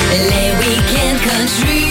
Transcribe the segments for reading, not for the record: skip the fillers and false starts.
Les week-ends country.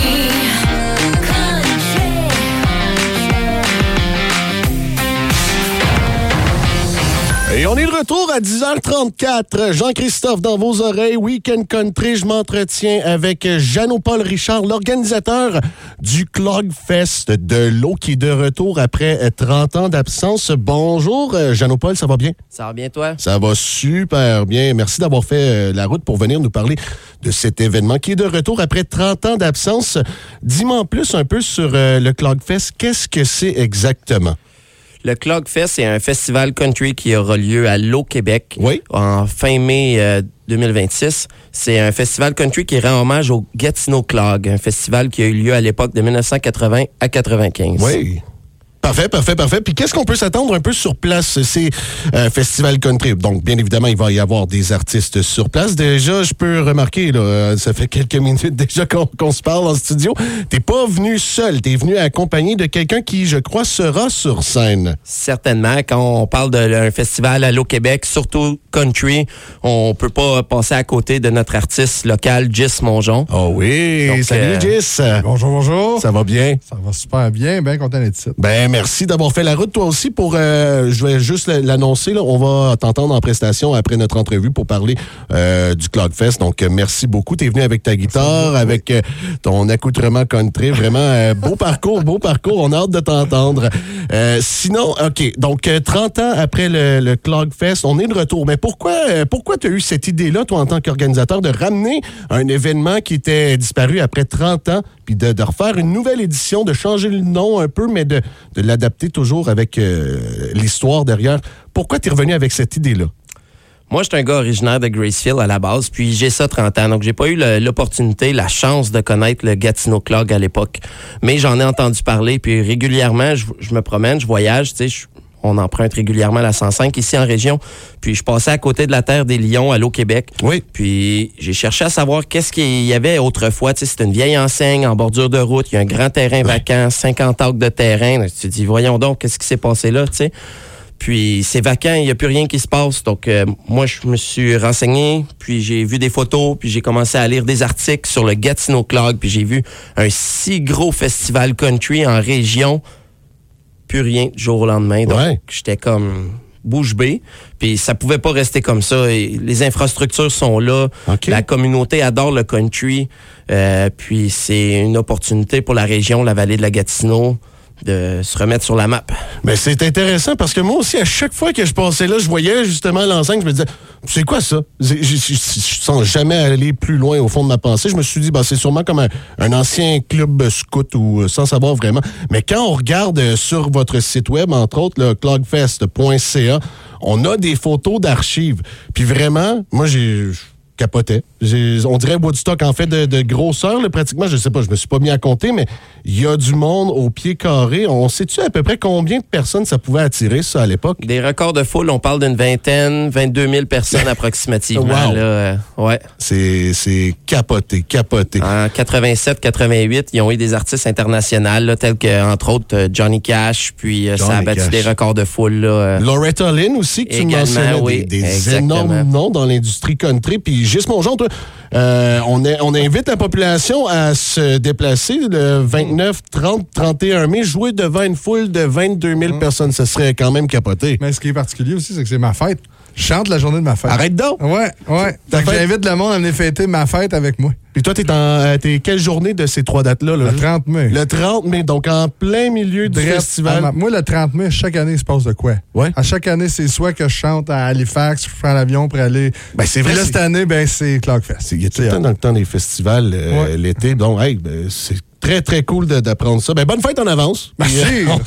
Et on est de retour à 10h34. Jean-Christophe dans vos oreilles. Weekend Country. Je m'entretiens avec Jean-Paul Richard, l'organisateur du Clog Fest de l'eau qui est de retour après 30 ans d'absence. Bonjour, Jean-Paul, ça va bien? Ça va bien, toi? Ça va super bien. Merci d'avoir fait la route pour venir nous parler de cet événement qui est de retour après 30 ans d'absence. Dis-moi en plus un peu sur le Clog Fest. Qu'est-ce que c'est exactement? Le Clog Fest, c'est un festival country qui aura lieu à l'Eau Québec en fin mai 2026. C'est un festival country qui rend hommage au Gatineau Clog, un festival qui a eu lieu à l'époque de 1980 à 95. Oui. Parfait. Puis qu'est-ce qu'on peut s'attendre un peu sur place? C'est Festival Country. Donc, bien évidemment, il va y avoir des artistes sur place. Déjà, je peux remarquer, là, ça fait quelques minutes déjà qu'on se parle en studio. T'es pas venu seul. T'es venu accompagné de quelqu'un qui, je crois, sera sur scène. Certainement. Quand on parle d'un festival à l'Eau Québec, surtout country, on peut pas passer à côté de notre artiste local, Gis Mongeon. Oh oui! Donc, salut, Gis! Bonjour. Ça va bien? Ça va super bien. Bien content d'être ici. Merci d'avoir fait la route, toi aussi, pour... je vais juste l'annoncer, là, on va t'entendre en prestation après notre entrevue pour parler du Clog Fest. Donc, merci beaucoup. T'es venu avec ta guitare, avec ton accoutrement country. Vraiment, beau parcours. On a hâte de t'entendre. Sinon, OK, donc 30 ans après le Clog Fest, on est de retour. Mais pourquoi t'as eu cette idée-là, toi, en tant qu'organisateur, de ramener un événement qui était disparu après 30 ans, puis de refaire une nouvelle édition, de changer le nom un peu, mais de l'adapter toujours avec l'histoire derrière. Pourquoi tu es revenu avec cette idée-là? Moi, je suis un gars originaire de Gracefield à la base, puis j'ai ça 30 ans. Donc, j'ai pas eu l'opportunité, la chance de connaître le Gatineau Clog à l'époque. Mais j'en ai entendu parler, puis régulièrement, je me promène, je voyage, tu sais, on emprunte régulièrement la 105 ici en région. Puis je passais à côté de la Terre des Lions à l'Eau Québec. Oui. Puis j'ai cherché à savoir qu'est-ce qu'il y avait autrefois. Tu sais, c'était une vieille enseigne en bordure de route. Il y a un grand terrain vacant, 50 acres de terrain. Tu te dis, voyons donc, qu'est-ce qui s'est passé là, tu sais. Puis c'est vacant, il n'y a plus rien qui se passe. Donc moi, je me suis renseigné, puis j'ai vu des photos, puis j'ai commencé à lire des articles sur le Gatineau Clog. Puis j'ai vu un si gros festival country en région. Plus rien du jour au lendemain. Donc, j'étais comme bouche bée. Puis ça pouvait pas rester comme ça. Et les infrastructures sont là. Okay. La communauté adore le country. Puis c'est une opportunité pour la région, la vallée de la Gatineau, de se remettre sur la map. Mais c'est intéressant parce que moi aussi, à chaque fois que je passais là, je voyais justement l'enseigne, je me disais, c'est quoi ça? Je sens jamais aller plus loin au fond de ma pensée. Je me suis dit, c'est sûrement comme un ancien club scout ou sans savoir vraiment. Mais quand on regarde sur votre site web, entre autres, le clogfest.ca, on a des photos d'archives. Puis vraiment, moi, capotais. On dirait Woodstock en fait de grosseur, là, pratiquement. Je sais pas, je me suis pas mis à compter, mais il y a du monde au pied carré. On sait-tu à peu près combien de personnes ça pouvait attirer, ça, à l'époque? Des records de foule, on parle d'une 22 000 personnes approximativement. Wow. Là, ouais. C'est capoté. En 87-88, ils ont eu des artistes internationaux, là, tels que, entre autres, Johnny Cash, puis ça a battu des records de foule. Là, Loretta Lynn aussi, que tu mentionnais, oui, des énormes noms dans l'industrie country. Puis Gis Mongeon, toi, on invite la population à se déplacer le 29, 30, 31 mai, jouer devant une foule de 22 000 personnes. Ce serait quand même capoté. Mais ce qui est particulier aussi, c'est que c'est ma fête. Je chante la journée de ma fête. Arrête donc! Ouais. J'invite le monde à venir fêter ma fête avec moi. Puis toi, t'es quelle journée de ces 3 dates-là? Le 30 mai. Le 30 mai, donc en plein milieu du festival. Moi, le 30 mai, chaque année, il se passe de quoi? Ouais. À chaque année, c'est soit que je chante à Halifax, je prends l'avion pour aller... C'est vrai. Puis là, cette année, c'est Clogfest. Il y a tout le temps dans le temps des festivals l'été. Donc, c'est très, très cool d'apprendre ça. Bonne fête en avance. Merci.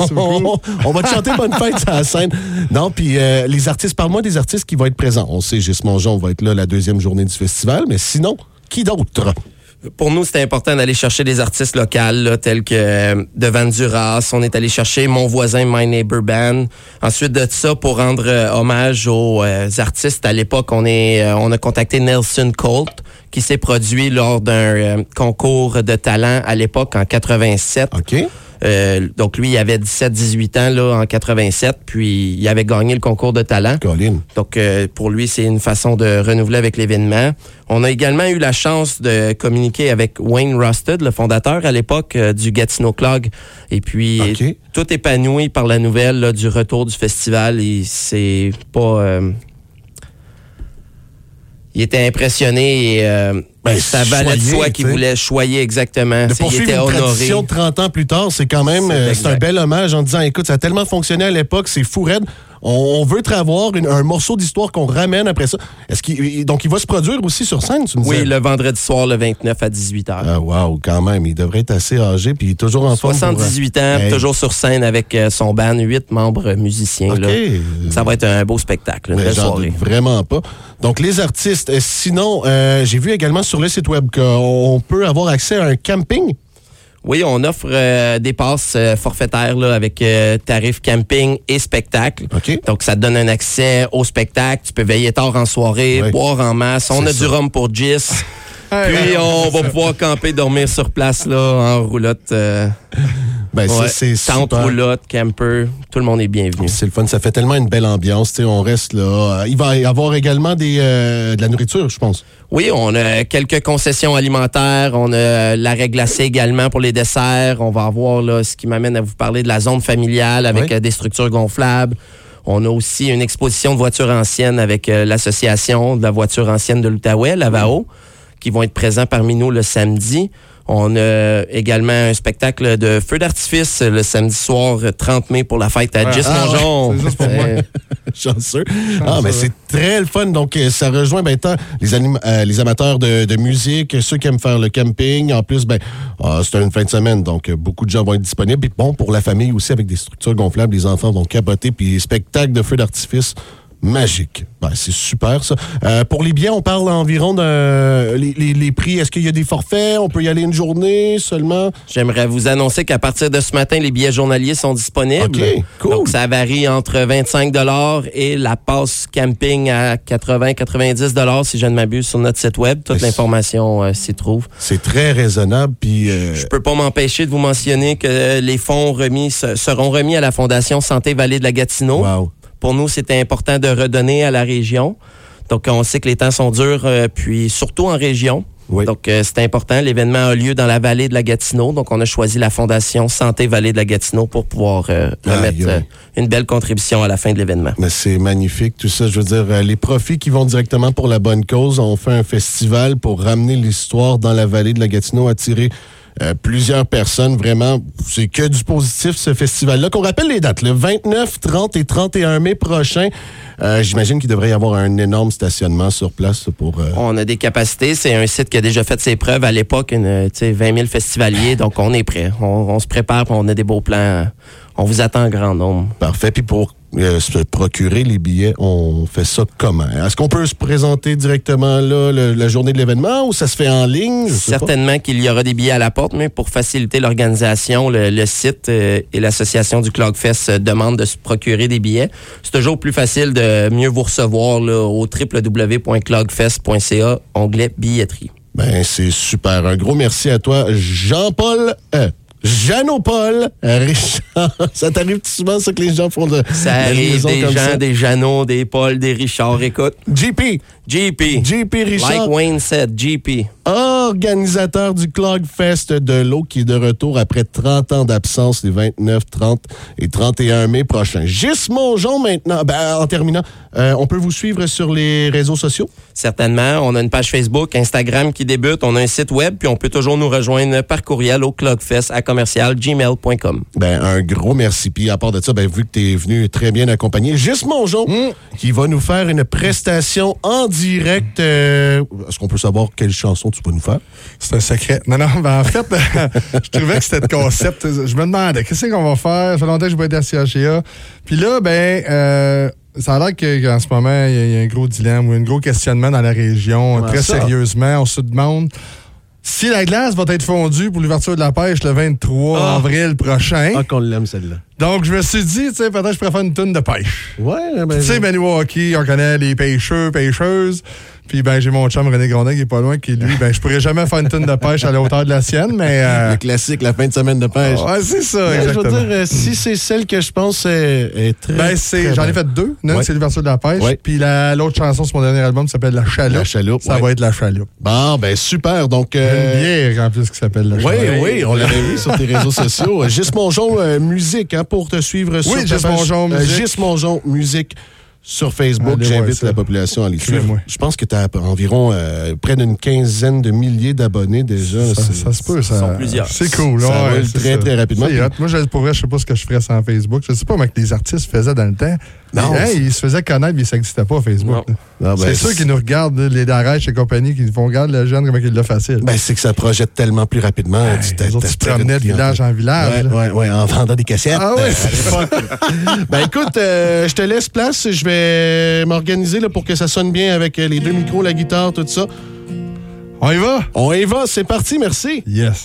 On va te chanter bonne fête à la scène. Non, puis les artistes, parle-moi des artistes qui vont être présents. On sait, Gis Mongeon va être là la deuxième journée du festival, mais sinon, qui d'autre? Pour nous, c'était important d'aller chercher des artistes locaux, là, tels que Devant Duras. On est allé chercher Mon Voisin, My Neighbor Band. Ensuite de ça, pour rendre hommage aux artistes, à l'époque, on a contacté Nelson Colt, qui s'est produit lors d'un concours de talent à l'époque, en 87. OK. Donc, lui, il avait 17-18 ans là, en 87, puis il avait gagné le concours de talent. Colin. Donc, pour lui, c'est une façon de renouveler avec l'événement. On a également eu la chance de communiquer avec Wayne Rusted, le fondateur à l'époque du Gatineau Clog. Et puis, tout épanoui par la nouvelle là, du retour du festival. Et c'est pas... il était impressionné et ça valait de soi qu'il voulait choyer exactement. De poursuivre il était une honoré. tradition de 30 ans plus tard, c'est quand même c'est un bel hommage en disant, écoute, ça a tellement fonctionné à l'époque, c'est fou raide. On veut te avoir un morceau d'histoire qu'on ramène après ça. Donc, il va se produire aussi sur scène, tu me disais? Oui, le vendredi soir, le 29 à 18h. Ah, wow, quand même. Il devrait être assez âgé, puis il est toujours en forme. 78 ans, toujours sur scène avec son band, 8 membres musiciens. OK. Là. Ça va être un beau spectacle, une belle soirée. Vraiment pas. Donc, les artistes. Sinon, j'ai vu également sur le site web qu'on peut avoir accès à un camping. Oui, on offre des passes forfaitaires là, avec tarifs camping et spectacle. Okay. Donc, ça te donne un accès au spectacle. Tu peux veiller tard en soirée, boire en masse. On a du rhum pour Gis. Puis, on va pouvoir camper, dormir sur place là, en roulotte. Ça, c'est tente, super. roulotte, camper. Tout le monde est bienvenu. C'est le fun. Ça fait tellement une belle ambiance. On reste là. Il va y avoir également de la nourriture, je pense. Oui, on a quelques concessions alimentaires. On a l'arrêt glacé également pour les desserts. On va avoir là, ce qui m'amène à vous parler de la zone familiale avec des structures gonflables. On a aussi une exposition de voitures anciennes avec l'association de la voiture ancienne de l'Outaouais, la VAO, qui vont être présents parmi nous le samedi. On a également un spectacle de feu d'artifice le samedi soir 30 mai pour la fête à Gis Mongeon. C'est juste pour moi. Chanceux. Mais c'est très le fun. Donc, ça rejoint tant les amateurs de musique, ceux qui aiment faire le camping. En plus, c'est une fin de semaine, donc beaucoup de gens vont être disponibles. Et bon, pour la famille aussi, avec des structures gonflables, les enfants vont capoter. Puis, spectacle de feu d'artifice magique. C'est super, ça. Pour les billets, on parle environ de les prix. Est-ce qu'il y a des forfaits? On peut y aller une journée seulement? J'aimerais vous annoncer qu'à partir de ce matin, les billets journaliers sont disponibles. OK, cool. Donc, ça varie entre 25 $ et la passe camping à 80-90 $ si je ne m'abuse sur notre site web. Toute l'information s'y trouve. C'est très raisonnable. Puis je peux pas m'empêcher de vous mentionner que les fonds seront remis à la Fondation Santé Vallée de la Gatineau. Wow. Pour nous, c'était important de redonner à la région. Donc, on sait que les temps sont durs, puis surtout en région. Oui. Donc, c'est important. L'événement a lieu dans la vallée de la Gatineau. Donc, on a choisi la Fondation Santé Vallée de la Gatineau pour pouvoir remettre une belle contribution à la fin de l'événement. Mais c'est magnifique, tout ça. Je veux dire, les profits qui vont directement pour la bonne cause. On fait un festival pour ramener l'histoire dans la vallée de la Gatineau, attirer plusieurs personnes. Vraiment, c'est que du positif, ce festival-là. Qu'on rappelle les dates, le 29, 30 et 31 mai prochain. J'imagine qu'il devrait y avoir un énorme stationnement sur place pour... On a des capacités. C'est un site qui a déjà fait ses preuves à l'époque, 20 000 festivaliers. Donc, on est prêt. On se prépare, on a des beaux plans. On vous attend en grand nombre. Parfait. Puis pour se procurer les billets, on fait ça comment? Est-ce qu'on peut se présenter directement là la journée de l'événement ou ça se fait en ligne? Certainement qu'il y aura des billets à la porte, mais pour faciliter l'organisation, le site et l'association du Clogfest demandent de se procurer des billets. C'est toujours plus facile de mieux vous recevoir là, au www.clogfest.ca, onglet billetterie. C'est super. Un gros merci à toi, Jean-Paul... Jeannot-Paul Richard. Ça t'arrive souvent, ça, que les gens font de... Ça arrive, des Jean, des Jeannot, des Paul, des Richard. Écoute. JP Richard. Like Wayne said, JP. Organisateur du Clogfest de l'eau qui est de retour après 30 ans d'absence les 29, 30 et 31 mai prochains. Gis Mongeon maintenant. En terminant, on peut vous suivre sur les réseaux sociaux? Certainement. On a une page Facebook, Instagram qui débute. On a un site web, puis on peut toujours nous rejoindre par courriel au clogfest@gmail.com. Un gros merci. Puis à part de ça, vu que tu es venu très bien accompagné, Gis Mongeon, qui va nous faire une prestation en direct. Est-ce qu'on peut savoir quelle chanson tu vas nous faire? C'est un secret. Non, en fait, je trouvais que c'était le concept. Je me demandais, qu'est-ce qu'on va faire? Ça fait longtemps que je vais être à CHA. Puis là, ça a l'air qu'en ce moment, il y a un gros dilemme ou un gros questionnement dans la région. Très sérieusement, on se demande si la glace va être fondue pour l'ouverture de la pêche le 23 avril prochain. Ah, qu'on l'aime, celle-là. Donc, je me suis dit, peut-être que je pourrais faire une toune de pêche. Ouais, tu sais, Maniwaki, on connaît les pêcheurs, pêcheuses. Puis ben j'ai mon chum René Grondin qui est pas loin, qui lui, ben je pourrais jamais faire une toune de pêche à la hauteur de la sienne, mais... Le classique, la fin de semaine de pêche. Ouais, c'est ça, Mais exactement. je veux dire, si c'est celle que je pense est très... Ben j'en ai fait 2. Une, c'est l'ouverture de la pêche. Ouais. Puis l'autre chanson sur mon dernier album s'appelle La Chaloupe. La Chaloupe, Ça ouais. va être La Chaloupe. Bon, ben super. Donc, Une bière en plus qui s'appelle La oui, Chaloupe. oui, on l'avait vu sur tes réseaux sociaux. Gis Mongeon Musique, hein, pour te suivre sur Oui, ta Gis page. Mongeon Musique. Gis Mongeon Musique sur Facebook. Allez voir J'invite ça. la population à les suivre. Suivez-moi. Je pense que tu as environ près d'une quinzaine de milliers d'abonnés déjà. Ça se peut, ça. sont plusieurs. C'est cool. Ça ouais, roule c'est très, ça. très rapidement. C'est hot. Moi, pour vrai, je sais pas ce que je ferais sans Facebook. Je sais pas comment que les artistes faisaient dans le temps. Non. Mais, ils se faisaient connaître, mais ça n'existait pas, Facebook. Non. Ah, ben, c'est ceux qui nous regardent, les Darèche et compagnie, qui font regarder le jeune, comment il l'a facile. Ben, c'est que ça projette tellement plus rapidement. Les autres, ils se promenaient de village en village. Oui, en vendant des cassettes. Ah ouais, Ben écoute, je te laisse place. Je vais m'organiser là, pour que ça sonne bien avec les 2 micros, la guitare, tout ça. On y va? On y va, c'est parti, merci. Yes.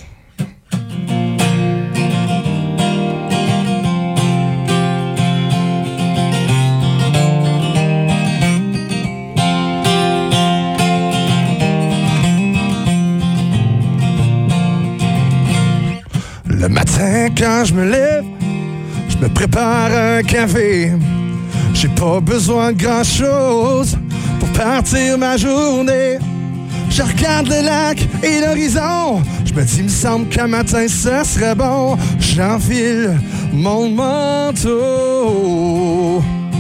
Le matin, quand je me lève, je me prépare un café. J'ai pas besoin de grand-chose pour partir ma journée. Je regarde le lac et l'horizon. Je me dis, il me semble qu'un matin, ça serait bon. J'enfile mon manteau.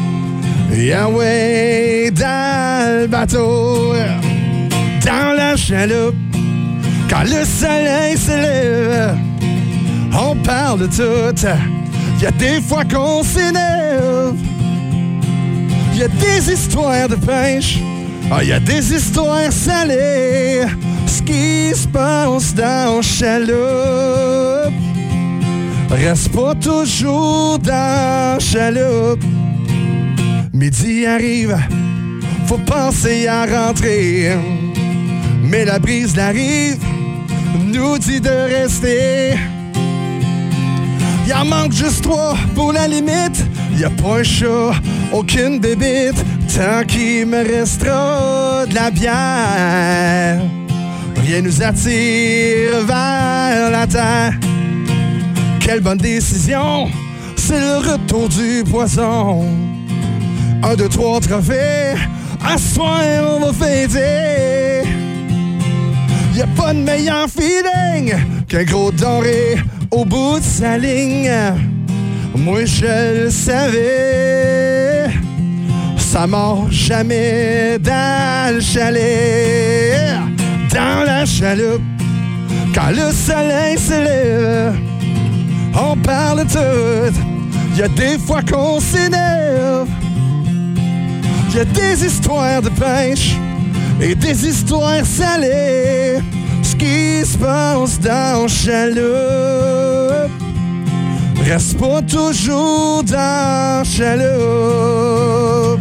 Yahweh dans le bateau. Dans la chaloupe, quand le soleil se lève, on parle de tout. Il y a des fois qu'on s'énerve. Il y a des histoires de pêche. Il y a des histoires salées. Ce qui se passe dans la chaloupe reste pas toujours dans la chaloupe. Midi arrive, faut penser à rentrer. Mais la brise de la rive nous dit de rester. Il en manque juste 3 pour la limite. Y a pas un chat, aucune bébite, tant qu'il me restera de la bière. Rien nous attire vers la terre. Quelle bonne décision, c'est le retour du poisson. 1, 2, 3 trophées, à ce soir on va fêter. Y a pas de meilleur feeling qu'un gros doré au bout de sa ligne. Moi je le savais, ça mord jamais dans le chalet. Dans la chaloupe, quand le soleil se lève, on parle de tout. Y a des fois qu'on s'énerve. Y a des histoires de pêche et des histoires salées. Ce qui se passe dans la chaloupe reste pas toujours dans la chaloupe.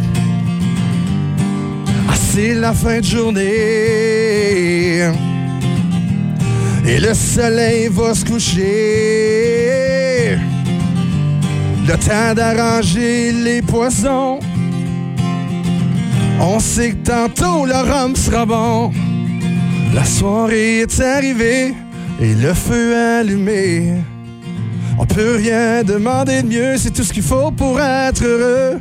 C'est la fin de journée et le soleil va se coucher. Le temps d'arranger les poissons. On sait que tantôt le rhum sera bon. La soirée est arrivée et le feu allumé. On peut rien demander de mieux, c'est tout ce qu'il faut pour être heureux.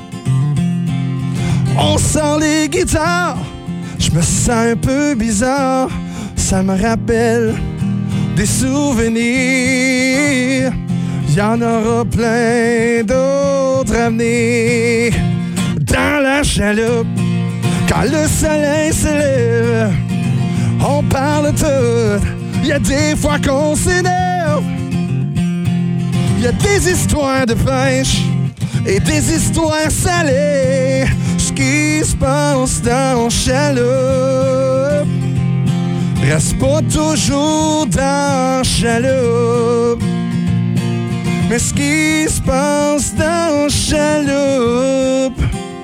On sent les guitares, je me sens un peu bizarre. Ça me rappelle des souvenirs. Y en aura plein d'autres à venir. Dans la chaloupe, quand le soleil se lève, on parle tout. Y a des fois qu'on s'énerve. Y a des histoires de pêche et des histoires salées. Ce qui se passe dans la chaloupe reste pas toujours dans la chaloupe. Mais ce qui se passe dans la chaloupe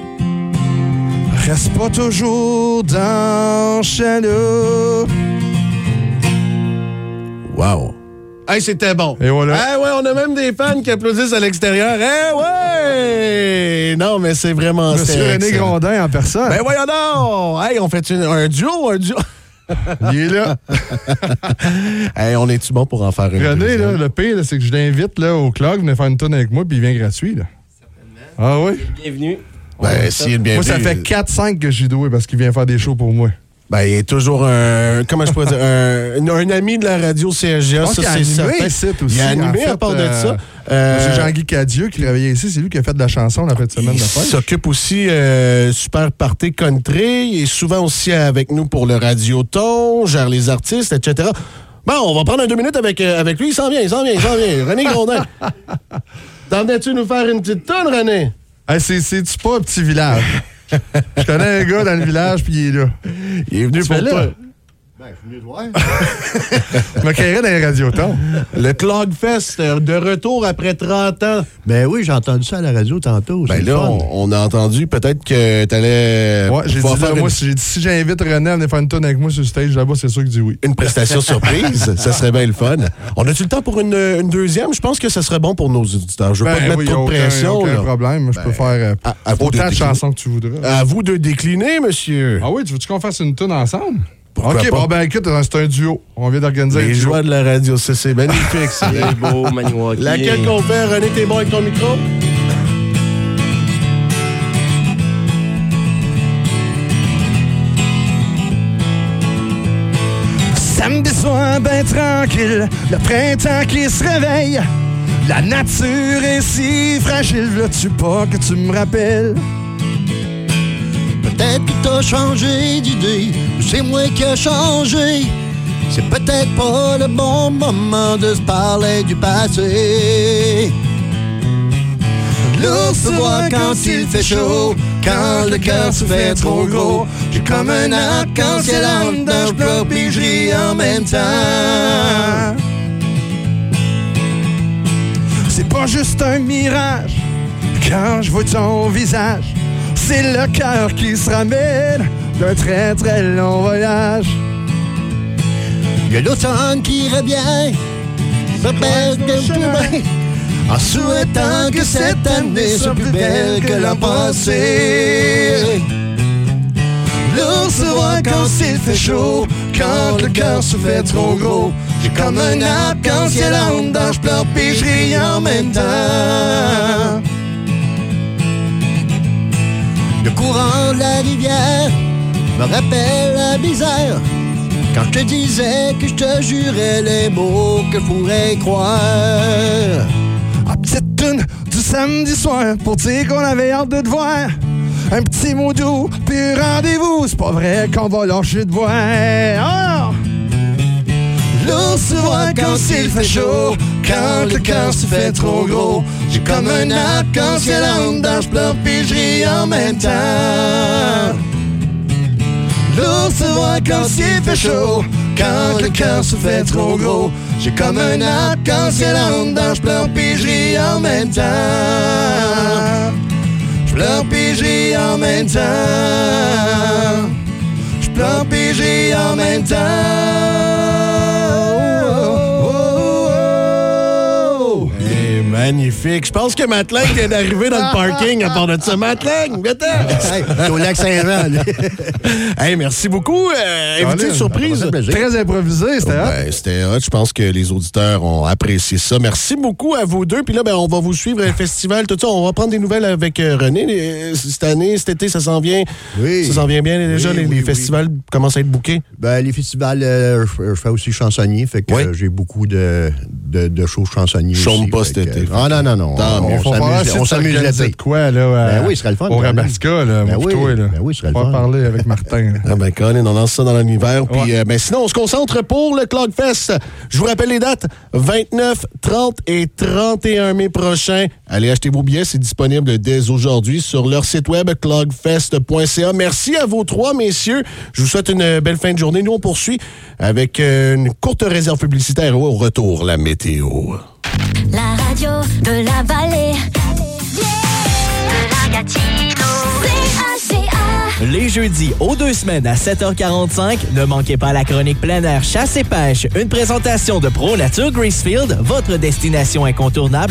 reste pas toujours dans la chaloupe. Wow! Hey, c'était bon. Et voilà. Eh ouais, on a même des fans qui applaudissent à l'extérieur. Eh ouais! Non, mais c'est vraiment... Monsieur René Grondin en personne. Ben voyons donc! Hey, on fait un duo? Il est là. Hey, on est-tu bon pour en faire une? René, là, le pire, là, c'est que je l'invite là, au club, venir faire une tourne avec moi, puis il vient gratuit. Là. Certainement. Ah oui? Bienvenue. Ben, s'il est bien Moi, ça fait 4-5 que j'ai doué parce qu'il vient faire des shows pour moi. Ben, il est toujours comment je pourrais dire, un ami de la radio CSGA, ça, c'est certain. Il a animé à part de ça. C'est Jean-Guy Cadieux qui travaillait ici, c'est lui qui a fait de la chanson la fin de semaine de fête. Il s'occupe aussi Super Party Country, il est souvent aussi avec nous pour le Radioton, gère les artistes, etc. Bon, on va prendre 2 minutes avec lui, il s'en vient. René Grondin. T'en venais-tu nous faire une petite tonne, René? Hey, c'est-tu pas un petit village? Je connais un gars dans le village, puis il est là. Il est venu pour toi. Ben, je suis venu te voir. Je me créerais dans les radiotons. Le Clogfest, de retour après 30 ans. Ben oui, j'ai entendu ça à la radio tantôt. Ben là, on a entendu peut-être que t'allais... Ouais, j'ai dit, si j'invite René à venir faire une tourne avec moi sur le stage là-bas, c'est sûr qu'il dit oui. Une prestation surprise, ça serait bien le fun. On a-tu le temps pour une deuxième? Je pense que ça serait bon pour nos auditeurs. Je veux pas te mettre trop de pression. Aucun problème. Je peux faire autant de chansons que tu voudras. À vous de décliner, monsieur. Ah oui, tu veux-tu qu'on fasse une tourne ensemble? Pourquoi OK, pas? Bon, ben écoute, c'est un duo. On vient d'organiser Les joies de la radio, c'est magnifique. C'est beau, Maniwaki. Laquelle qu'on fait? René, t'es bon avec ton micro? Samedi soir, ben tranquille, le printemps qui se réveille. La nature est si fragile, veux-tu pas que tu me rappelles? Peut-être que t'as changé d'idée, ou c'est moi qui a changé. C'est peut-être pas le bon moment de se parler du passé. L'ours voit quand il fait chaud, quand le cœur se fait trop gros. J'ai comme un arc-en-ciel en dedans, je pleure puis je ris en même temps. C'est pas juste un mirage, quand je vois ton visage. C'est le cœur qui se ramène d'un très très long voyage. Il y a l'automne qui revient, ça pèse de tout bien, en souhaitant que cette année soit plus belle que l'an passé. L'ours voit quand il fait chaud, quand le cœur se fait trop gros. J'ai comme un arc-en-ciel en dedans, je pleure puis je ris en même temps. Le courant de la rivière me rappelle la misère. Quand je te disais que je te jurais les mots que je pourrais croire. Ah, petite toune du samedi soir pour dire qu'on avait hâte de te voir. Un petit mot doux, puis rendez-vous. C'est pas vrai qu'on va lâcher de voir. Oh! L'ours voit quand il fait chaud, quand le cœur se fait trop gros. J'ai comme un arc-en-ciel en dedans, je pleure puis je ris en même temps. L'ours voit quand il fait chaud, quand le cœur se fait trop gros. J'ai comme un arc-en-ciel en dedans, je pleure puis je ris en même temps. Je pleure puis je ris en même temps. Je pleure puis je ris en même temps. Magnifique. Je pense que Matlang vient d'arriver dans le parking à part de ça. Matlang, viens-t'en! C'est au lac Saint-Jean. Hey, merci beaucoup. Invité de surprise. Très improvisé, c'était hot. Ben, c'était hot. Je pense que les auditeurs ont apprécié ça. Merci beaucoup à vous deux. Puis là, ben, on va vous suivre le festival, tout ça. On va prendre des nouvelles avec René. Cette année, cet été, ça s'en vient. Oui. Ça s'en vient bien déjà. Oui, les festivals commencent à être bookés. Ben, les festivals, je fais aussi chansonnier, fait que j'ai beaucoup de shows chansonniers. Chôme pas cet été. Ah non. On s'amuse l'été. de quoi, là? Ben oui, ce serait le fun. Au Rabaska, là, Ben oui, toi, là. ben oui, ce serait le On fun. va parler avec Martin. Ah ben, Colin, on lance ça dans l'univers. Puis, Ouais. ben, sinon, on se concentre pour le Clogfest. Je vous rappelle les dates. 29, 30 et 31 mai prochain. Allez acheter vos billets. C'est disponible dès aujourd'hui sur leur site web clogfest.ca. Merci à vous trois, messieurs. Je vous souhaite une belle fin de journée. Nous, on poursuit avec une courte réserve publicitaire. Au retour, la météo. La radio de la vallée. De la Gatineau. CHGA. Les jeudis aux 2 semaines à 7h45, ne manquez pas la chronique plein air chasse et pêche, une présentation de Pro Nature Gracefield, votre destination incontournable